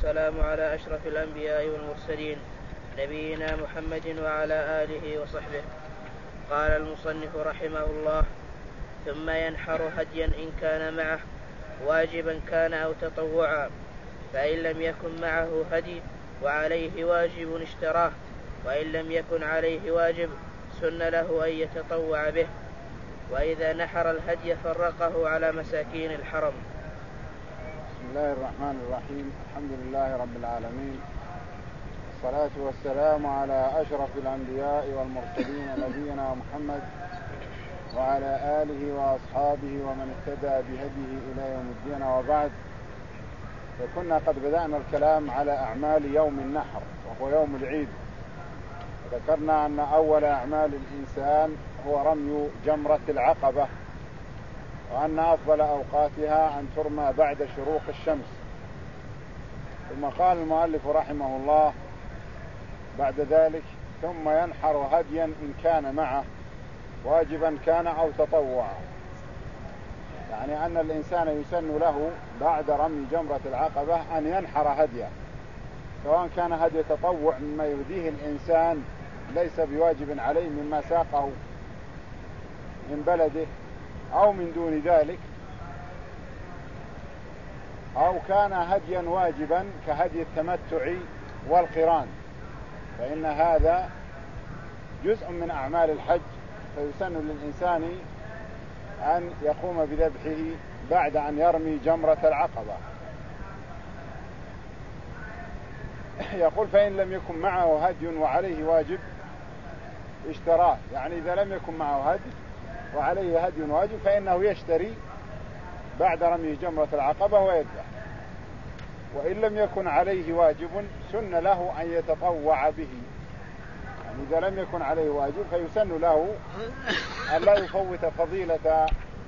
والسلام على أشرف الأنبياء والمرسلين نبينا محمد وعلى آله وصحبه. قال المصنف رحمه الله: ثم ينحر هديا إن كان معه واجبا كان أو تطوعا، فإن لم يكن معه هدي وعليه واجب اشتراه، وإن لم يكن عليه واجب سن له أن يتطوع به. وإذا نحر الهدي فرقه على مساكين الحرم. بسم الله الرحمن الرحيم. الحمد لله رب العالمين، الصلاة والسلام على أشرف الأنبياء والمرسلين نبينا محمد وعلى آله وأصحابه ومن اهتدى بهديه إلى يوم الدين، وبعد. فكنا قد بدأنا الكلام على أعمال يوم النحر وهو يوم العيد. ذكرنا أن أول أعمال الإنسان هو رمي جمرة العقبة، وأن أفضل أوقاتها أن ترمى بعد شروق الشمس. ثم قال المؤلف رحمه الله بعد ذلك: ثم ينحر هديا إن كان معه واجبا كان أو تطوعا. يعني أن الإنسان يسن له بعد رمي جمرة العقبة أن ينحر هديا، سواء كان هدي تطوع مما يهديه الإنسان ليس بواجب عليه مما ساقه من بلده أو من دون ذلك، أو كان هديا واجبا كهدي التمتع والقران، فإن هذا جزء من أعمال الحج، فيسن للإنسان أن يقوم بذبحه بعد أن يرمي جمرة العقبة. يقول: فإن لم يكن معه هدي وعليه واجب اشتراه. يعني إذا لم يكن معه هدي وعليه هدي واجب فإنه يشتري بعد رمي جمرة العقبة ويذبح. وإن لم يكن عليه واجب سن له أن يتطوع به. يعني إذا لم يكن عليه واجب فيسن له أن لا يفوت فضيلة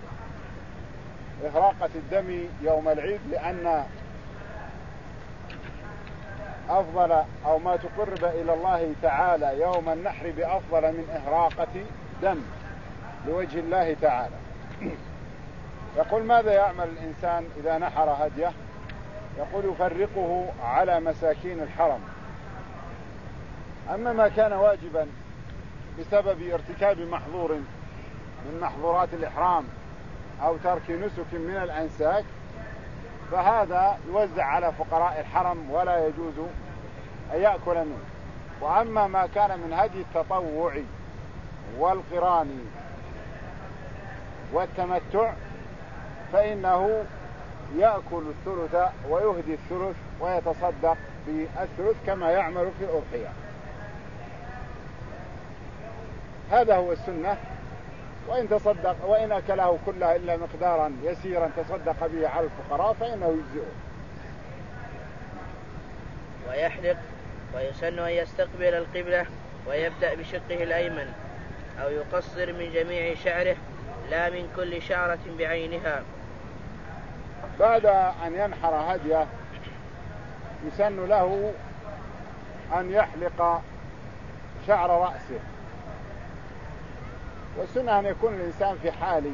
إهراقة الدم يوم العيد، لأن أفضل أو ما تقرب إلى الله تعالى يوم النحر بأفضل من إهراقة دم لوجه الله تعالى. يقول: ماذا يعمل الإنسان إذا نحر هديه؟ يقول: يفرقه على مساكين الحرم. أما ما كان واجبا بسبب ارتكاب محظور من محظورات الإحرام أو ترك نسك من الأنساك فهذا يوزع على فقراء الحرم ولا يجوز أن يأكل منه. وأما ما كان من هدي التطوع والقران والتمتع فإنه يأكل الثلث ويهدي الثلث ويتصدق بالثلث كما يعمل في الأضحية. هذا هو السنة. وإن تصدق وإن أكله كله إلا مقدارا يسيرا تصدق به على الفقراء فإنه يجزئه. ويحلق، ويسن أن يستقبل القبلة ويبدأ بشقه الأيمن، أو يقصر من جميع شعره لا من كل شعرة بعينها. بعد أن ينحر هديه يسن له أن يحلق شعر رأسه. والسنة أن يكون الإنسان في حال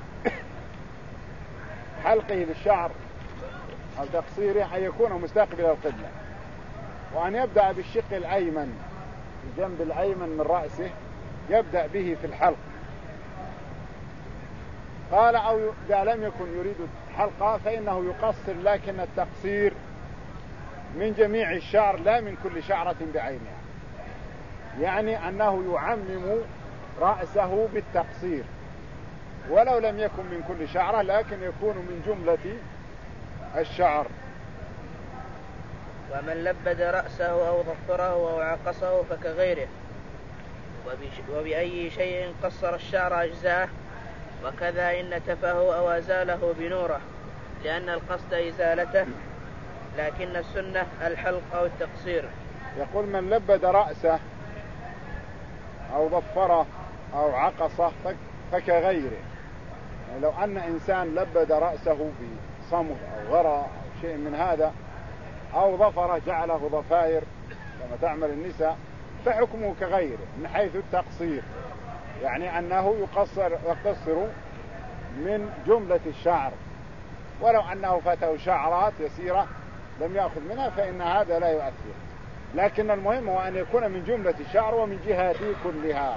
حلقه للشعر أو تقصيره أن يكون مستقبل القبلة، وأن يبدأ بالشق الأيمن، الجنب الأيمن من رأسه يبدأ به في الحلق. قال: أو إذا لم يكن يريد الحلقة فإنه يقصر، لكن التقصير من جميع الشعر لا من كل شعرة بعينها. يعني أنه يعمم رأسه بالتقصير، ولو لم يكن من كل شعرة لكن يكون من جملة الشعر. ومن لبد رأسه أو ضفره أو عقصه فكغيره، وبأي شيء قصر الشعر أجزاه، وكذا إن نتفه أو أزاله بنوره، لأن القصد إزالته، لكن السنة الحلق أو التقصير. يقول: من لبد رأسه أو ضفره أو عقصه فكغيره. يعني لو أن إنسان لبد رأسه بصمغ أو غرى أو شيء من هذا، أو ضفره جعله ضفائر كما تعمل النساء، فحكمه كغيره من حيث التقصير، يعني أنه يقصر من جملة الشعر، ولو أنه فاته شعرات يسيرة لم يأخذ منها فإن هذا لا يؤثر، لكن المهم هو أن يكون من جملة الشعر ومن جهاته كلها.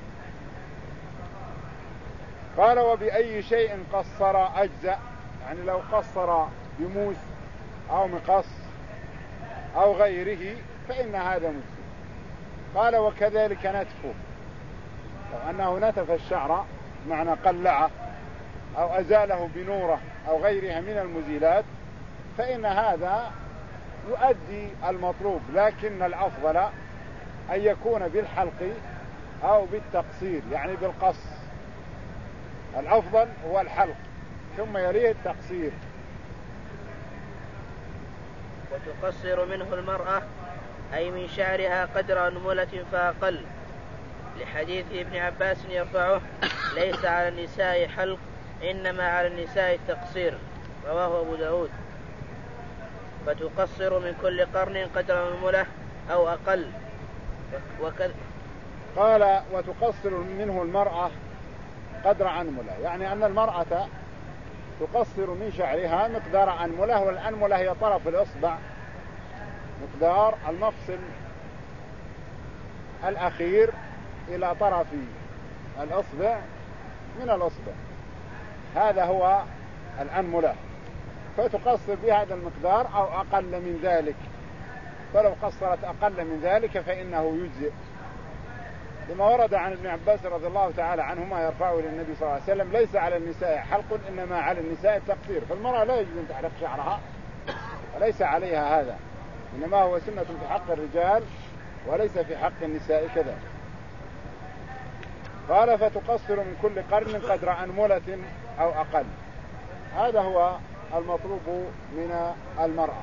قال وبأي شيء قصر أجزأ، يعني لو قصر بموس أو مقص أو غيره فإن هذا مجزئ. قال وكذلك نتفه، لو أنه نتف الشعر معنى قلعه أو أزاله بنوره أو غيرها من المزيلات فإن هذا يؤدي المطلوب، لكن الأفضل أن يكون بالحلق أو بالتقصير، يعني بالقص. الأفضل هو الحلق ثم يليه التقصير. وتقصر منه المرأة أي من شعرها قدر أنملة فأقل، لحديث ابن عباس يرفعه ليس على النساء حلق إنما على النساء التقصير، رواه أبو داود. فتقصر من كل قرن قدر أنملة أو أقل. قال وتقصر منه المرأة قدر أنملة، يعني أن المرأة تقصر من شعرها مقدار أنملة، والأنملة هي طرف الإصبع، مقدار المفصل الأخير إلى طرف الإصبع من الإصبع، هذا هو الأنملة. فتقصر بهذا المقدار أو أقل من ذلك، فلو قصرت أقل من ذلك فإنه يجزئ، لما ورد عن ابن عباس رضي الله تعالى عنهما يرفعه للنبي صلى الله عليه وسلم ليس على النساء حلق إنما على النساء التقصير. فالمرأة لا يجب أن تحلق شعرها وليس عليها هذا، إنما هو سنة في حق الرجال وليس في حق النساء كذا. قال فتقصر من كل قرن قدر أنملة أو أقل، هذا هو المطلوب من المرأة.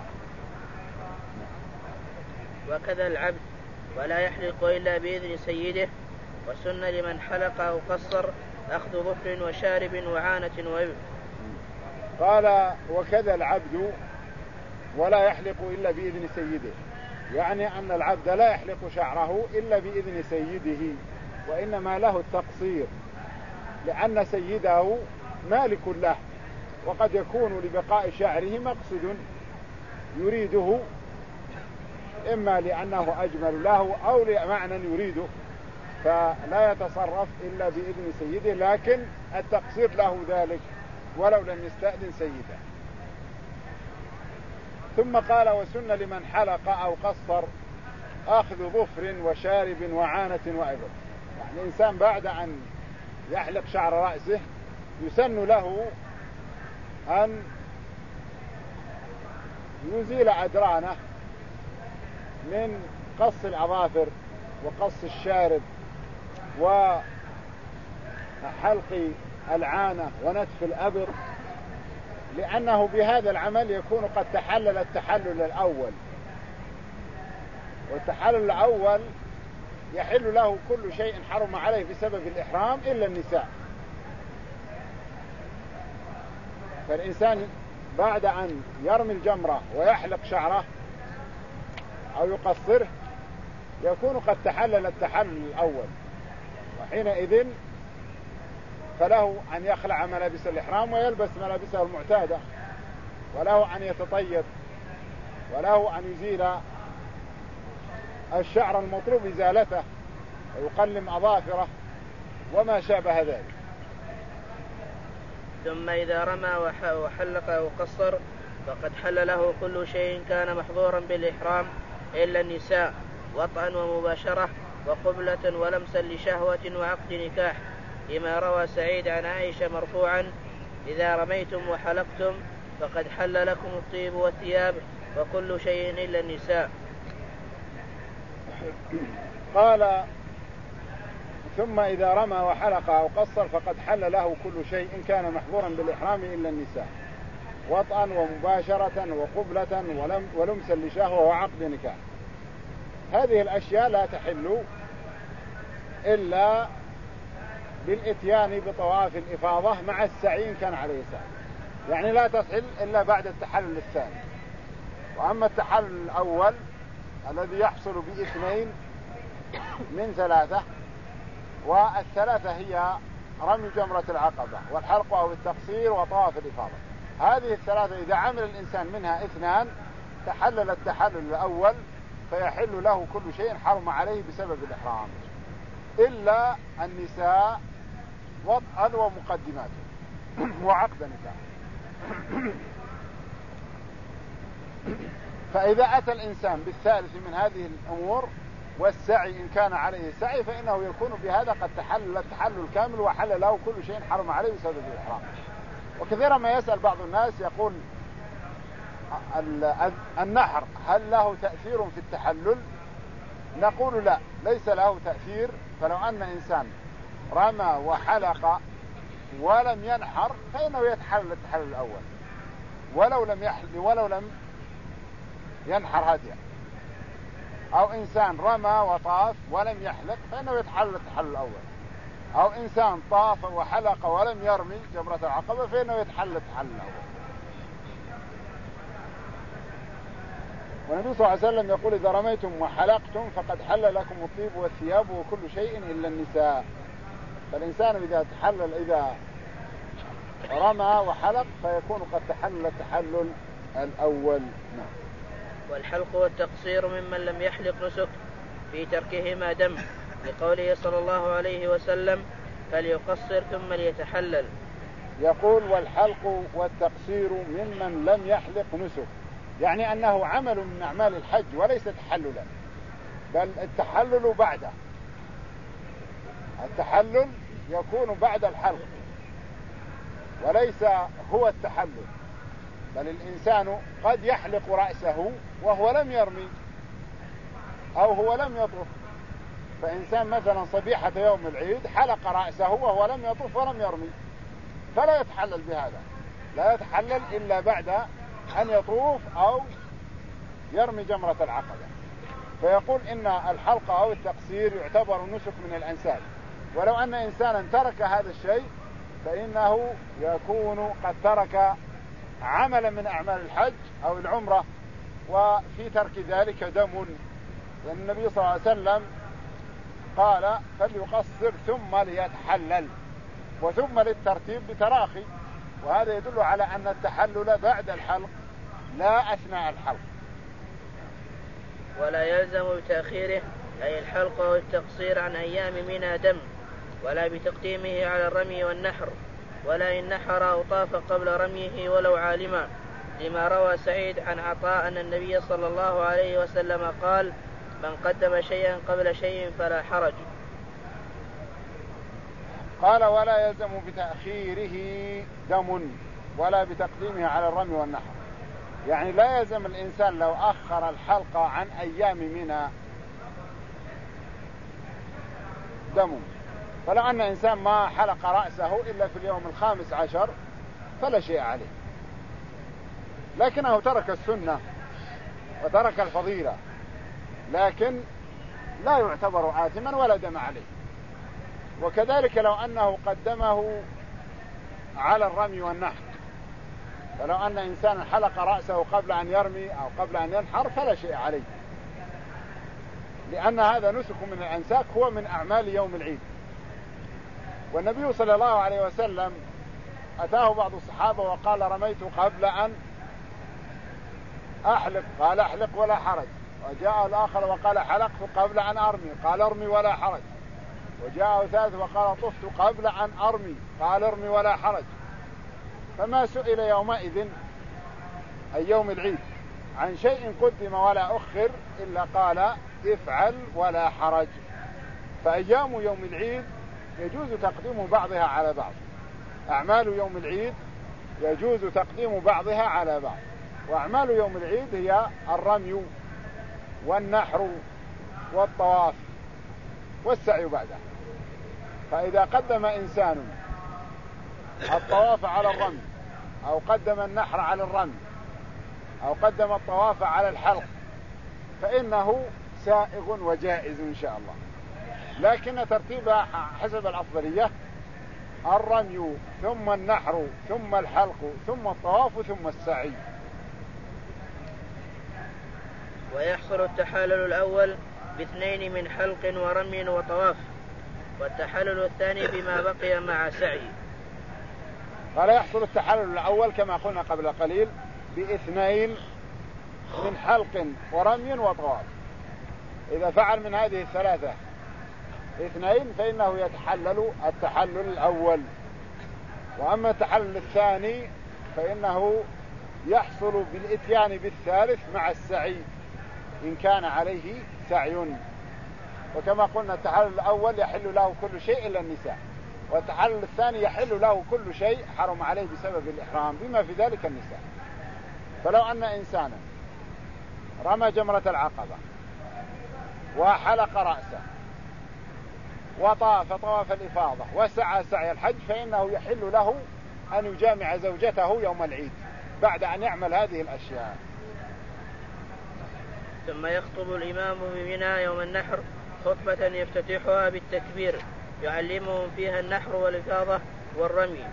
وكذا العبد ولا يحلق إلا بإذن سيده، وسن لمن حلق أو قصر أخذ ظفر وشارب وعانة وإبر. قال وكذا العبد ولا يحلق إلا بإذن سيده، يعني أن العبد لا يحلق شعره إلا بإذن سيده، وإنما له التقصير لأن سيده مالك له، وقد يكون لبقاء شعره مقصد يريده، إما لأنه أجمل له أو لمعنى يريده، فلا يتصرف إلا بإذن سيده، لكن التقصير له ذلك ولو لم يستأذن سيده. ثم قال وسن لمن حلق أو قصر أخذ ظفر وشارب وعانة وإبر، يعني الإنسان بعد أن يحلق شعر رأسه يسن له أن يزيل أدرانه من قص الأظافر وقص الشارب وحلق العانة ونتف الأبر، لأنه بهذا العمل يكون قد تحلل التحلل الأول، والتحلل الأول يحل له كل شيء حرم عليه بسبب الإحرام إلا النساء. فالإنسان بعد أن يرمي الجمرة ويحلق شعره أو يقصره يكون قد تحلل التحلل الأول، وحينئذ فله أن يخلع ملابس الإحرام ويلبس ملابسه المعتادة، وله أن يتطيب، وله أن يزيل الشعر المطلوب إزالته ويقلم أظافره وما شابه ذلك. ثم إذا رمى وحلق أو قصر فقد حل له كل شيء كان محظورا بالإحرام إلا النساء، وطئا ومباشرة وقبلة ولمسا لشهوة وعقد نكاح، لما روى سعيد عن عائشة مرفوعا إذا رميتم وحلقتم فقد حل لكم الطيب والثياب وكل شيء إلا النساء. قال ثم إذا رمى وحلق أو قصر فقد حل له كل شيء إن كان محظورا بالإحرام إلا النساء، وطئا ومباشرة وقبلة ولمسا لشهوة وعقد نكاح. هذه الأشياء لا تحل إلا بالإتيان بطواف الإفاضة مع السعي إن كان عليه سعي، يعني لا تحل إلا بعد التحلل الثاني. وأما التحلل الأول الذي يحصل باثنين من ثلاثة، والثلاثة هي رمي جمرة العقبة والحلق أو التقصير وطواف الإفاضة، هذه الثلاثة إذا عمل الإنسان منها اثنان تحلل التحلل الأول فيحل له كل شيء حرم عليه بسبب الإحرام إلا النساء وطئا ومقدماته وعقد نكاح. فإذا أتى الإنسان بالثالث من هذه الأمور والسعي إن كان عليه سعي فإنه يكون بهذا قد تحلل التحلل الكامل وحل له كل شيء حرم عليه بسبب الإحرام. وكثيرا ما يسأل بعض الناس يقول النحر هل له تأثير في التحلل؟ نقول لا، ليس له تأثير. فلو أن إنسان رمى وحلق ولم ينحر فإنه يتحلل التحلل الأول، ولو لم ينحر هديا. أو إنسان رمى وطاف ولم يحلق فإنه يتحلل التحلل الأول. أو إنسان طاف وحلق ولم يرمي جمرة العقبة فإنه يتحلل التحلل الأول. والنبي صلى الله عليه وسلم يقول إذا رميتم وحلقتم فقد حل لكم الطيب والثياب وكل شيء إلا النساء. فالإنسان إذا رمى وحلق فيكون قد تحلل التحلل الأول. والحلق والتقصير ممن لم يحلق نسك في تركهما دم، لقوله صلى الله عليه وسلم فليقصر ثم ليتحلل. يقول والحلق والتقصير ممن لم يحلق نسك، يعني أنه عمل من أعمال الحج وليس تحللا، بل التحلل بعده. التحلل يكون بعد الحلق وليس هو التحلل، بل الإنسان قد يحلق رأسه وهو لم يرمي أو هو لم يطف. فإنسان مثلا صبيحة يوم العيد حلق رأسه وهو لم يطف ولم يرمي فلا يتحلل بهذا، لا يتحلل إلا بعد أن يطوف أو يرمي جمرة العقبة. فيقول إن الحلق أو التقصير يعتبر نسك من الأنساك، ولو أن إنسانا ترك هذا الشيء فإنه يكون قد ترك عملا من أعمال الحج أو العمرة، وفي ترك ذلك دم. لأن النبي صلى الله عليه وسلم قال فليقصر ثم ليتحلل، وثم للترتيب بتراخي، وهذا يدل على أن التحلل بعد الحلق لا أثناء الحلق. ولا يلزم بتأخيره أي الحلق والتقصير عن أيام منى دم، ولا بتقديمه على الرمي والنحر، ولا إن نحر أو طاف قبل رميه ولو عالما، لما روى سعيد عن عطاء أن النبي صلى الله عليه وسلم قال من قدم شيئا قبل شيء فلا حرج. قال ولا يلزم بتأخيره دم ولا بتقديمه على الرمي والنحر، يعني لا يلزم الإنسان لو أخر الحلق عن أيام منى دم. فلو أن إنسان ما حلق رأسه إلا في اليوم 15 فلا شيء عليه، لكنه ترك السنة وترك الفضيلة، لكن لا يعتبر آثما ولا دم عليه. وكذلك لو أنه قدمه على الرمي والنحر، فلو أن إنسان حلق رأسه قبل أن يرمي أو قبل أن ينحر فلا شيء عليه، لأن هذا نسك من الأنساك هو من أعمال يوم العيد. والنبي صلى الله عليه وسلم أتاه بعض الصحابة وقال رميت قبل أن أحلق، قال أحلق ولا حرج. وجاء الآخر وقال حلقت قبل أن أرمي، قال ارمي ولا حرج. وجاء ثالث وقال طفت قبل أن أرمي، قال ارمي ولا حرج. فما سئل يومئذ أي يوم العيد عن شيء قدم ولا أخر إلا قال افعل ولا حرج. فأيام يوم العيد يجوز تقديم بعضها على بعض، أعمال يوم العيد يجوز تقديم بعضها على بعض، وأعمال يوم العيد هي الرمي والنحر والطواف والسعي بعده. فإذا قدم إنسان الطواف على الرمي أو قدم النحر على الرمي أو قدم الطواف على الحلق فإنه سائغ وجائز إن شاء الله، لكن ترتيبها حسب الأفضلية الرمي ثم النحر ثم الحلق ثم الطواف ثم السعي. ويحصل التحلل الأول باثنين من حلق ورمي وطواف، والتحلل الثاني بما بقي مع سعي. قال يحصل التحلل الأول كما قلنا قبل قليل باثنين من حلق ورمي وطواف. إذا فعل من هذه الثلاثة اثنين فإنه يتحلل التحلل الأول. وأما التحلل الثاني فإنه يحصل بالإتيان بالثالث مع السعي إن كان عليه سعي. وكما قلنا التحلل الأول يحل له كل شيء إلا النساء، والتحلل الثاني يحل له كل شيء حرم عليه بسبب الإحرام بما في ذلك النساء. فلو أن إنسانا رمى جمرة العقبة وحلق رأسه وطاف طواف الإفاضة وسعى سعي الحج فإنه يحل له أن يجامع زوجته يوم العيد بعد أن يعمل هذه الأشياء. ثم يخطب الإمام بمنى يوم النحر خطبة يفتتحها بالتكبير يعلمهم فيها النحر والإفاضة والرمي.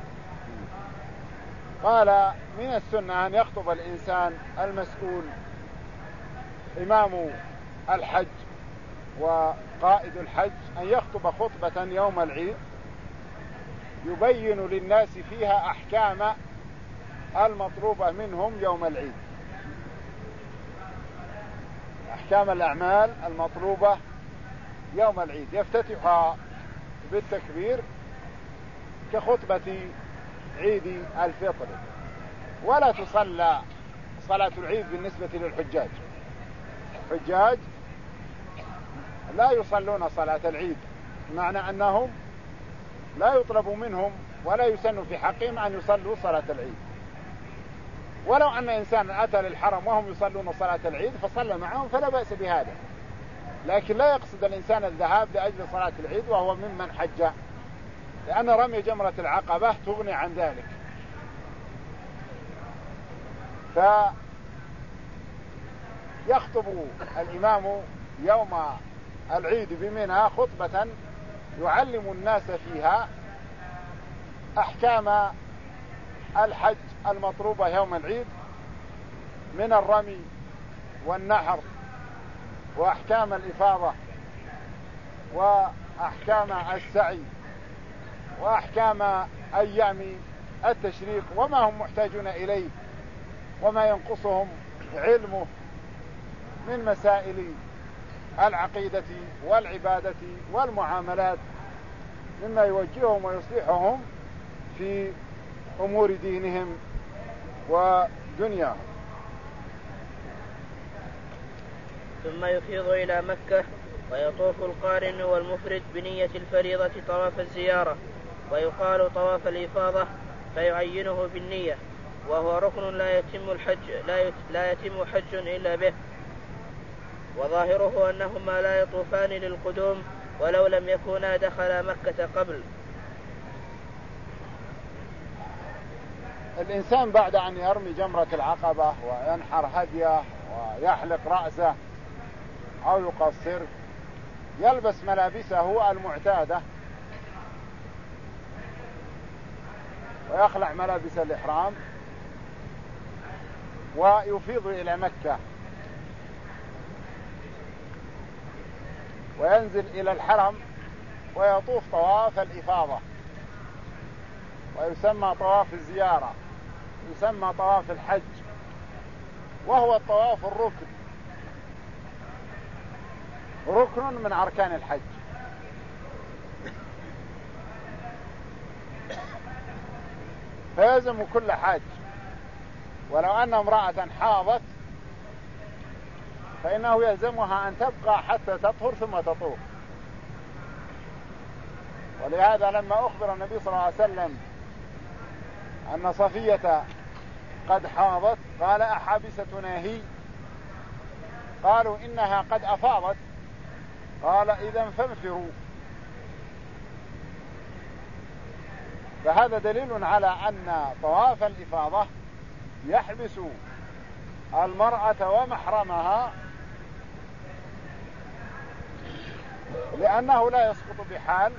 قال من السنة أن يخطب الإنسان المسؤول إمام الحج وقائد الحج أن يخطب خطبة يوم العيد يبين للناس فيها أحكام المطلوبة منهم يوم العيد، أحكام الأعمال المطلوبة يوم العيد، يفتتحها بالتكبير كخطبة عيد الفطر. ولا تصلى صلاة العيد بالنسبة للحجاج، الحجاج لا يصلون صلاة العيد، معنى أنهم لا يطلب منهم ولا يسن في حقهم أن يصلوا صلاة العيد. ولو أن إنسان أتى للحرم وهم يصلون صلاة العيد فصلى معهم فلا بأس بهذا، لكن لا يقصد الإنسان الذهاب لأجل صلاة العيد وهو ممن حج، لأن رمي جمرة العقبة تغني عن ذلك. فيخطب الإمام يوم العيد بمنى خطبة يعلم الناس فيها أحكام الحج المطلوبة يوم العيد من الرمي والنحر وأحكام الإفاضة وأحكام السعي وأحكام أيام التشريق وما هم محتاجون إليه وما ينقصهم علمه من مسائل العقيدة والعبادة والمعاملات مما يوجههم ويصلحهم في أمور دينهم ودنياهم. ثم يفيض إلى مكة ويطوف القارن والمفرد بنية الفريضة طواف الزيارة، ويقال طواف الإفاضة فيعينه بالنية، وهو ركن لا يتم حج إلا به. وظاهره أنهما لا يطوفان للقدوم ولو لم يكونا دخلا مكة قبل. الإنسان بعد أن يرمي جمرة العقبة وينحر هديه ويحلق رأسه أو يقصر يلبس ملابسه المعتادة ويخلع ملابس الإحرام ويفيض إلى مكة وينزل إلى الحرم ويطوف طواف الإفاضة، ويسمى طواف الزيارة، يسمى طواف الحج، وهو الطواف الركن، ركن من أركان الحج. فيلزم كل حاج ولو أن امرأة حاضت فإنه يلزمها أن تبقى حتى تطهر ثم تطوف. ولهذا لما أخبر النبي صلى الله عليه وسلم أن صفية قد حاضت قال أحابستنا هي؟ قالوا إنها قد أفاضت. قال إذن فانفروا. فهذا دليل على أن طواف الإفاضة يحبس المرأة ومحرمها لأنه لا يسقط بحال،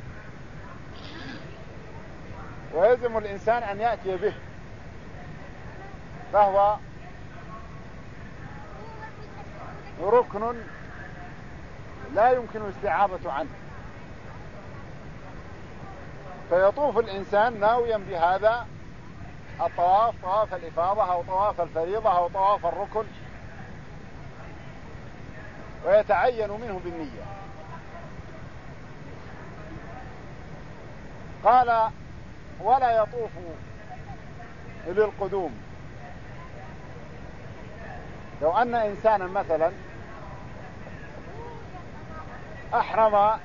ويلزم الإنسان أن يأتي به، فهو ركن لا يمكن الاستعاضة عنه. فيطوف الإنسان ناويا بهذا الطواف، طواف الإفاضة أو طواف الفريضة أو طواف الركن ويتعين منه بالنية. قال ولا يطوف للقدوم. لو أن إنسانا مثلا أحرم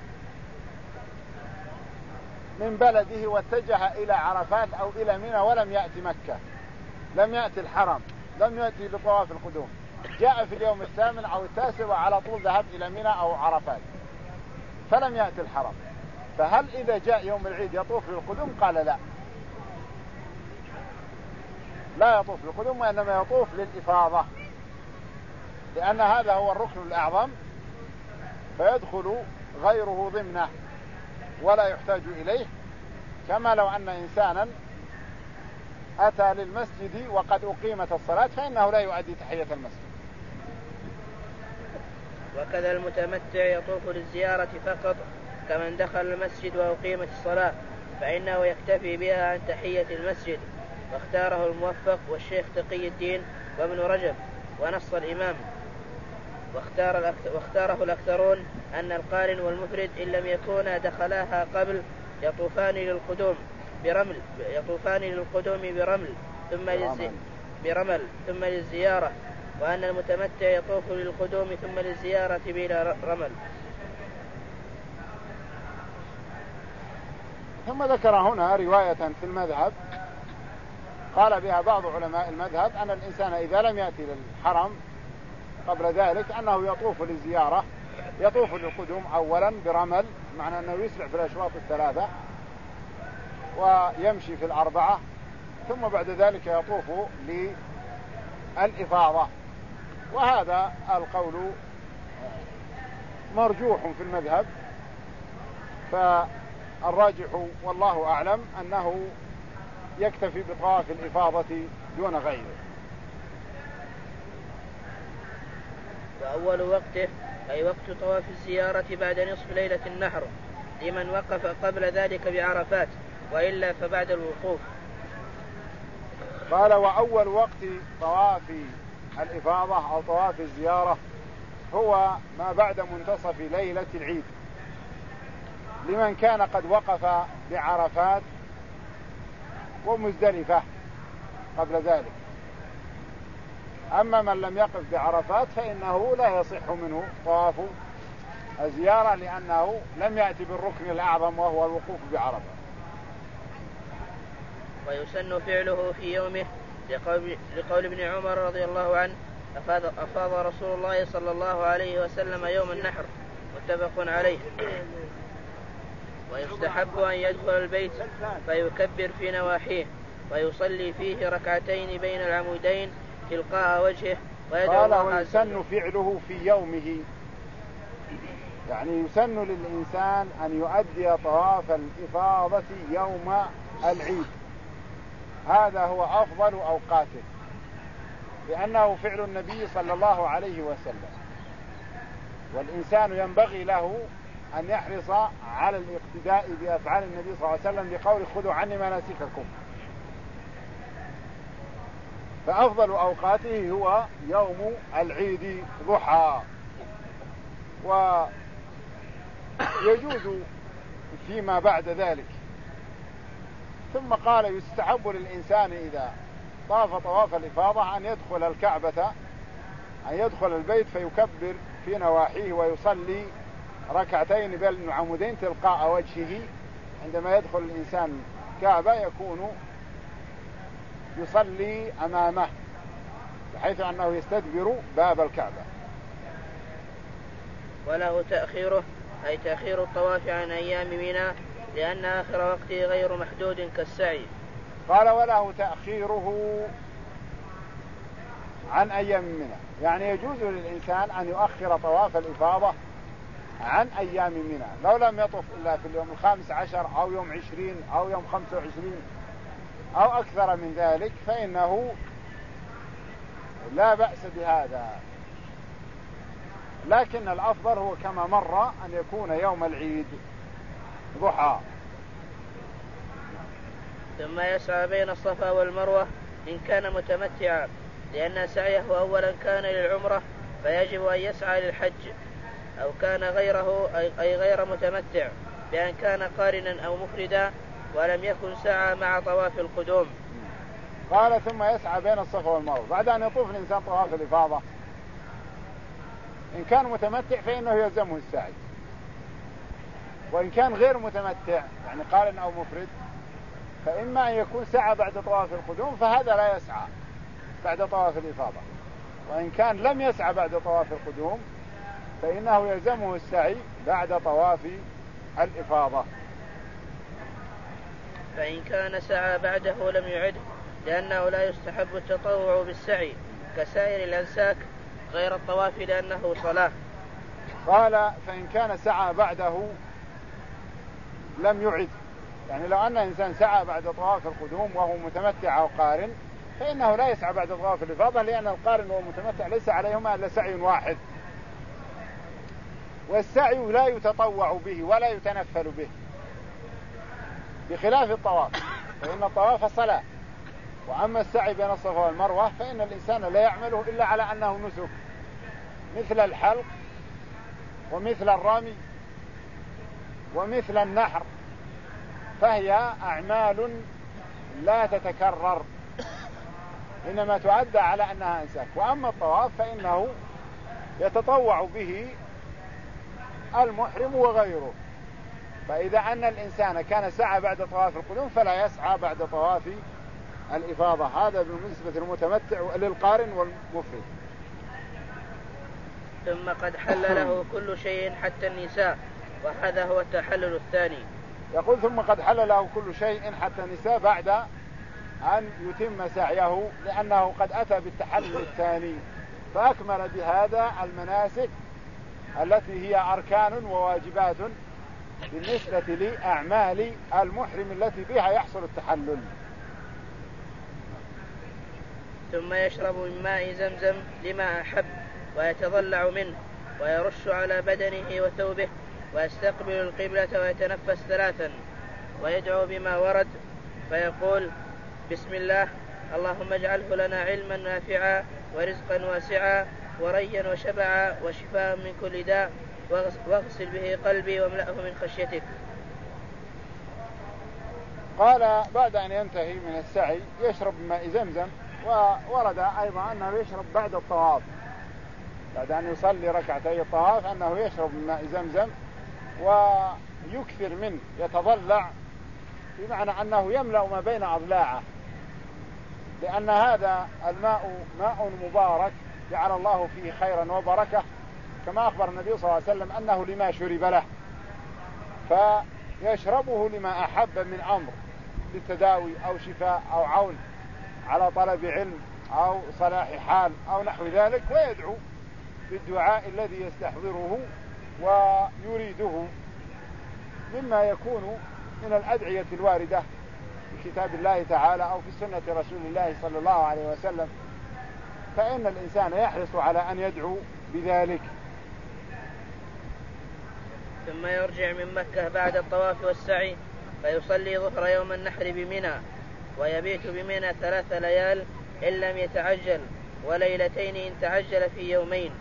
من بلده واتجه إلى عرفات أو إلى منى ولم يأتي مكة، لم يأتي الحرم، لم يأتي لطواف القدوم، جاء في اليوم الثامن أو التاسع وعلى طول ذهب إلى منى أو عرفات فلم يأتي الحرم، فهل إذا جاء يوم العيد يطوف للقدوم؟ قال لا، لا يطوف للقدوم وإنما يطوف للإفاضة، لأن هذا هو الركن الأعظم فيدخل غيره ضمنه ولا يحتاج إليه، كما لو أن إنسانا أتى للمسجد وقد أقيمت الصلاة فإنه لا يؤدي تحية المسجد. وكذا المتمتع يطوف للزيارة فقط كمن دخل المسجد وأقيمت الصلاة، فإنه يكتفي بها عن تحية المسجد، واختاره الموفق والشيخ تقي الدين وابن رجب ونص الإمام. واختاره الأكثرون أن القارن والمفرد إن لم يكونا دخلاها قبل يطوفان للقدوم برمل ثم للزيارة، وأن المتمتع يطوف للقدوم ثم للزيارة بلا رمل. ثم ذكر هنا رواية في المذهب قال بها بعض علماء المذهب أن الإنسان إذا لم يأتي للحرم قبل ذلك أنه يطوف للزيارة، يطوف للقدوم أولا برمل، معنى أنه يسرع في الأشواط الثلاثة ويمشي في الأربعة، ثم بعد ذلك يطوف للإفاضة. وهذا القول مرجوح في المذهب، فالراجح والله أعلم أنه يكتفي بطواف الإفاضة دون غيره. وأول وقته أي وقت طواف الزيارة بعد نصف ليلة النحر لمن وقف قبل ذلك بعرفات، وإلا فبعد الوقوف. قال وأول وقت طواف الإفاضة أو طواف الزيارة هو ما بعد منتصف ليلة العيد لمن كان قد وقف بعرفات ومزدلفة قبل ذلك. أما من لم يقف بعرفات فإنه لا يصح منه طواف الزيارة لأنه لم يأتي بالركن الأعظم وهو الوقوف بعرفة. ويسن فعله في يومه لقول ابن عمر رضي الله عنه أفاض رسول الله صلى الله عليه وسلم يوم النحر، متفق عليه. ويستحب أن يدخل البيت فيكبر في نواحيه ويصلي فيه ركعتين بين العمودين تلقاء وجهه ويدعو الله. قال ويسن فعله في يومه، يعني يسن للإنسان أن يؤدي طواف الإفاضة يوم العيد، هذا هو أفضل أوقاته لأنه فعل النبي صلى الله عليه وسلم، والإنسان ينبغي له أن يحرص على الاقتداء بأفعال النبي صلى الله عليه وسلم بقول خذوا عني مناسككم، فأفضل أوقاته هو يوم العيد ضحى. ويجوز فيما بعد ذلك. ثم قال يستحب للإنسان إذا طاف طواف الإفاضة أن يدخل الكعبة، أن يدخل البيت فيكبر في نواحيه ويصلي ركعتين بين العمودين تلقاء وجهه. عندما يدخل الإنسان كعبة يكون يصلي أمامه بحيث أنه يستدبر باب الكعبة. وله تأخيره أي تأخير الطواف عن أيام منى لأن آخر وقته غير محدود كالسعي. قال وله تأخيره عن أيام منى، يعني يجوز للإنسان أن يؤخر طواف الإفاضة عن أيام منى، لو لم يطف إلا في اليوم 15 أو يوم 20 أو يوم 25 أو أكثر من ذلك فإنه لا بأس بهذا، لكن الأفضل هو كما مر أن يكون يوم العيد ضحى. ثم يسعى بين الصفا والمروة إن كان متمتعا، لأن سعيه أولا كان للعمرة فيجب أن يسعى للحج، أو كان غيره أي غير متمتع بأن كان قارنا أو مفردا ولم يكن سعى مع طواف القدوم. قال ثم يسعى بين الصفا والمروة بعد أن يطوف الإنسان طواف الإفاضة. إن كان متمتع فإنه يلزمه السعي، وإن كان غير متمتع يعني قارن أو مفرد فإما أن يكون سعى بعد طواف القدوم فهذا لا يسعى بعد طواف الإفاضة، وإن كان لم يسعى بعد طواف القدوم فإنه يلزمه السعي بعد طواف الإفاضة. فإن كان سعى بعده لم يعد، لأنه لا يستحب التطوع بالسعي كسائر الأنساك غير الطواف لأنه صلاة. قال فإن كان سعى بعده لم يعد، يعني لو أن إنسان سعى بعد طواف القدوم وهو متمتع أو قارن فإنه لا يسعى بعد طواف الإفاضة، لأن القارن والمتمتع ليس عليهما إلا سعي واحد، والسعي لا يتطوع به ولا يتنفل به بخلاف الطواف، فإن الطواف صلاة. وأما السعي بين الصفا والمروة فإن الإنسان لا يعمله إلا على أنه نسك، مثل الحلق ومثل الرمي ومثل النحر، فهي أعمال لا تتكرر إنما تعد على أنها أنساك. وأما الطواف فإنه يتطوع به المحرم وغيره، فإذا أن الإنسان كان سعى بعد طواف القدوم فلا يسعى بعد طواف الإفاضة. هذا بالنسبة للمتمتع للقارن والمفرد. ثم قد حل له كل شيء حتى النساء، وهذا هو التحلل الثاني. يقول ثم قد حل له كل شيء حتى النساء بعد أن يتم سعيه، لأنه قد أتى بالتحلل الثاني فأكمل بهذا المناسك التي هي أركان وواجبات بالنسبة لأعمال المحرم التي بها يحصل التحلل. ثم يشرب من ماء زمزم لما أحب ويتضلع منه ويرش على بدنه وثوبه ويستقبل القبلة ويتنفس 3 ويدعو بما ورد فيقول بسم الله اللهم اجعله لنا علما نافعا ورزقا واسعا وريا وشبعا وشفاء من كل داء واغسل به قلبي واملأه من خشيتك. قال بعد أن ينتهي من السعي يشرب ماء زمزم، وورد أيضا أنه يشرب بعد الطواف، بعد أن يصلي ركعتي الطواف أنه يشرب من ماء زمزم ويكثر منه، يتضلع بمعنى أنه يملأ ما بين أضلاعه، لأن هذا الماء ماء مبارك جعل الله فيه خيرا وبركة، كما أخبر النبي صلى الله عليه وسلم أنه لما شرب له، فيشربه لما أحب من أمر للتداوي أو شفاء أو عون على طلب علم أو صلاح حال أو نحو ذلك، ويدعو بالدعاء الذي يستحضره ويريده مما يكون من الأدعية الواردة في كتاب الله تعالى أو في سنة رسول الله صلى الله عليه وسلم، فإن الإنسان يحرص على أن يدعو بذلك. ثم يرجع من مكة بعد الطواف والسعي فيصلي ظهر يوم النحر بمنى ويبيت بمنى 3 ليال إن لم يتعجل، وليلتين إن تعجل في يومين.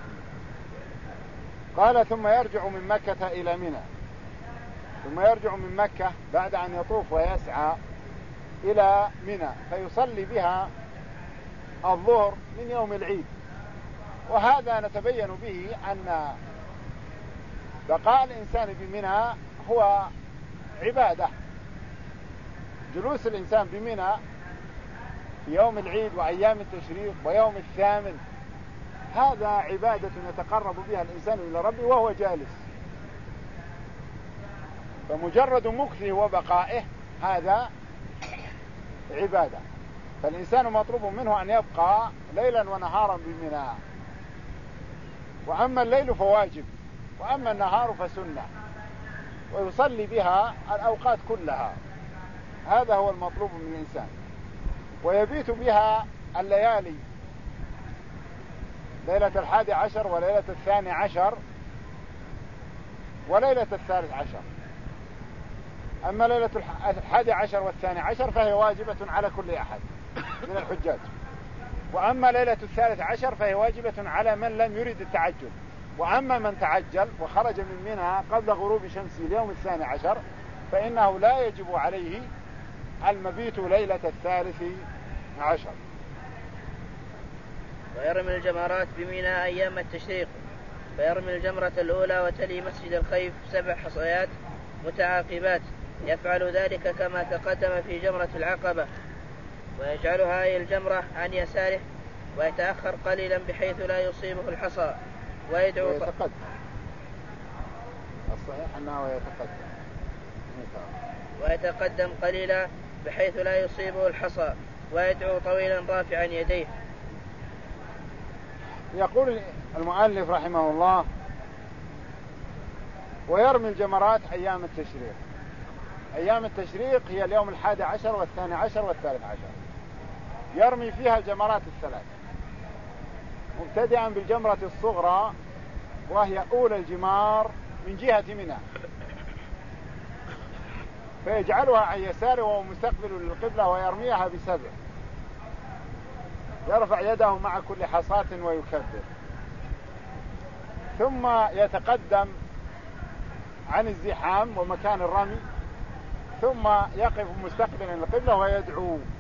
قال ثم يرجع من مكة إلى منى، ثم يرجع من مكة بعد أن يطوف ويسعى إلى منى فيصلي بها الظهر من يوم العيد. وهذا نتبين به أن بقاء الإنسان بمنى هو عبادة. جلوس الإنسان بمنى في يوم العيد وأيام التشريق ويوم الثامن هذا عبادة يتقرب بها الإنسان إلى ربه وهو جالس، فمجرد مكثه وبقائه هذا عبادة. فالإنسان مطلوب منه أن يبقى ليلا ونهارا بمنى، وأما الليل فواجب وأما النهار فسنة، ويصلي بها الأوقات كلها، هذا هو المطلوب من الإنسان. ويبيت بها الليالي، ليلة 11 وليلة 12 وليلة 13. أما ليلة 11 و12 فهي واجبة على كل أحد من الحجاج، وأما ليلة 13 فهي واجبة على من لم يرد التعجل، وأما من تعجل وخرج من منى قبل غروب شمس اليوم 12 فإنه لا يجب عليه المبيت ليلة 13. ويرمي الجمرات بمنى أيام التشريق، فيرمي الجمرة الأولى وتلي مسجد الخيف 7 حصيات متعاقبات، يفعل ذلك كما تقدم في جمرة العقبة، ويجعلها أي الجمرة عن يساره ويتأخر قليلا بحيث لا يصيبه الحصى ويدعو الصحيح أنه ويتقدم قليلا بحيث لا يصيبه الحصى ويدعو طويلا رافعا يديه. يقول المؤلف رحمه الله: ويرمي الجمرات أيام التشريق. أيام التشريق هي اليوم 11 و12 و13، يرمي فيها الجمرات الثلاث، مبتدئا بالجمرة الصغرى وهي أولى الجمار من جهة منى، فيجعلها عن يساره وهو مستقبل للقبلة ويرميها ب7، يرفع يده مع كل حصاة ويكبر، ثم يتقدم عن الزحام ومكان الرمي، ثم يقف مستقبلا للقبلة ويدعو